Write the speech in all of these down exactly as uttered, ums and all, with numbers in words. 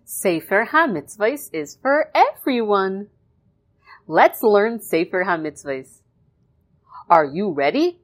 Sefer HaMitzvahs is for everyone. Let's learn Sefer HaMitzvahs. Are you ready?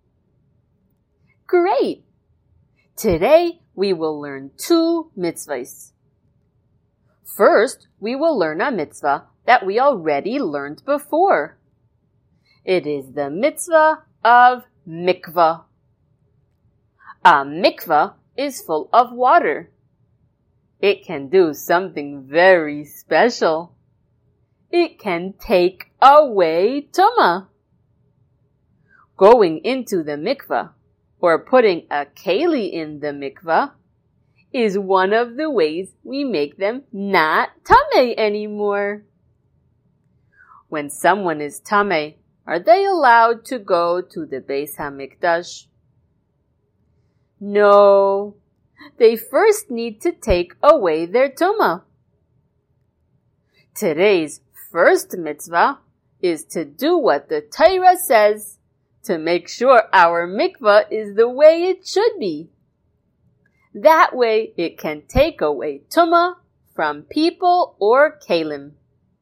Great! Today we will learn two mitzvahs. First, we will learn a mitzvah that we already learned before. It is the mitzvah of mikvah. A mikvah is full of water. It can do something very special. It can take away tumah. Going into the mikvah or putting a keli in the mikvah is one of the ways we make them not tameh anymore. When someone is tameh, are they allowed to go to the Beis HaMikdash? No. They first need to take away their tumah. Today's first mitzvah is to do what the Torah says to make sure our mikvah is the way it should be. That way it can take away tumah from people or kelim.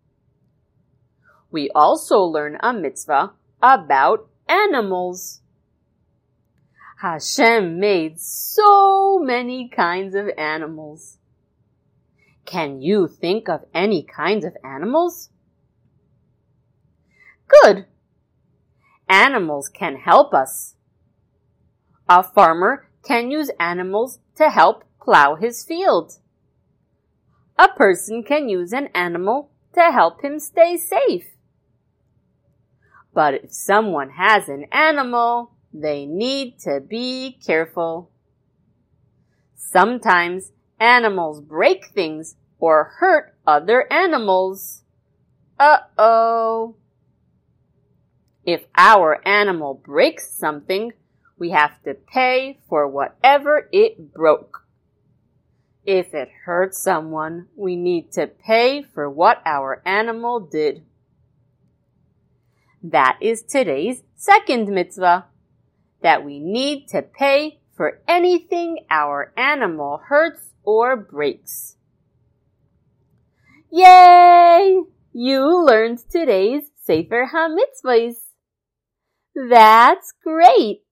We also learn a mitzvah about animals. Hashem made so many kinds of animals. Can you think of any kinds of animals? Good. Animals can help us. A farmer can use animals to help plow his field. A person can use an animal to help him stay safe. But if someone has an animal, they need to be careful. Sometimes animals break things or hurt other animals. Uh-oh. If our animal breaks something, we have to pay for whatever it broke. If it hurts someone, we need to pay for what our animal did. That is today's second mitzvah, that we need to pay for anything our animal hurts or breaks. Yay! You learned today's Sefer HaMitzvahs. That's great!